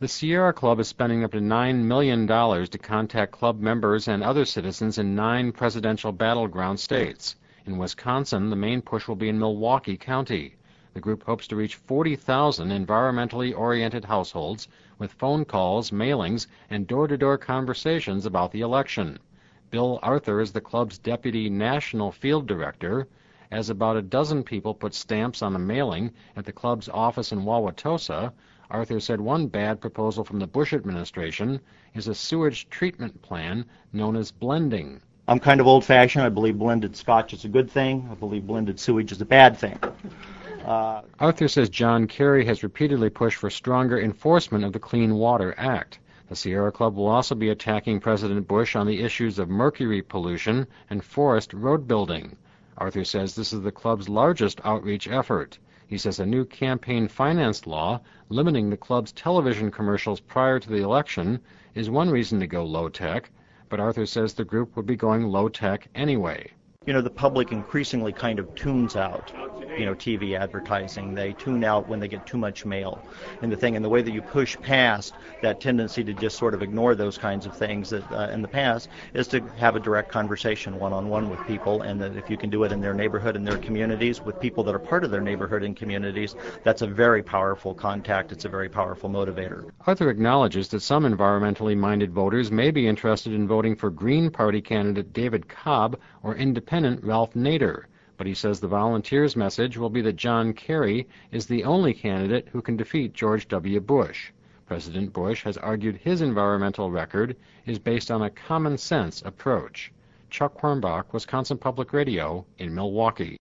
The Sierra Club is spending up to $9 million to contact club members and other citizens in 9 presidential battleground states. In Wisconsin, the main push will be in Milwaukee County. The group hopes to reach 40,000 environmentally oriented households with phone calls, mailings, and door-to-door conversations about the election. Bill Arthur is the club's deputy national field director. As about a dozen people put stamps on a mailing at the club's office in Wauwatosa, Arthur said one bad proposal from the Bush administration is a sewage treatment plan known as blending. I'm kind of old-fashioned. I believe blended scotch is a good thing. I believe blended sewage is a bad thing. Arthur says John Kerry has repeatedly pushed for stronger enforcement of the Clean Water Act. The Sierra Club will also be attacking President Bush on the issues of mercury pollution and forest road building. Arthur says this is the club's largest outreach effort. He says a new campaign finance law limiting the club's television commercials prior to the election is one reason to go low-tech, but Arthur says the group would be going low-tech anyway. You know, the public increasingly kind of tunes out, TV advertising. They tune out when they get too much mail. And the way that you push past that tendency to just sort of ignore those kinds of things that in the past is to have a direct conversation one-on-one with people, and that if you can do it in their neighborhood and their communities with people that are part of their neighborhood and communities, that's a very powerful contact. It's a very powerful motivator. Arthur acknowledges that some environmentally minded voters may be interested in voting for Green Party candidate David Cobb or Independent Ralph Nader, but he says the volunteers' message will be that John Kerry is the only candidate who can defeat George W. Bush. President Bush has argued his environmental record is based on a common-sense approach. Chuck Hornbach, Wisconsin Public Radio, in Milwaukee.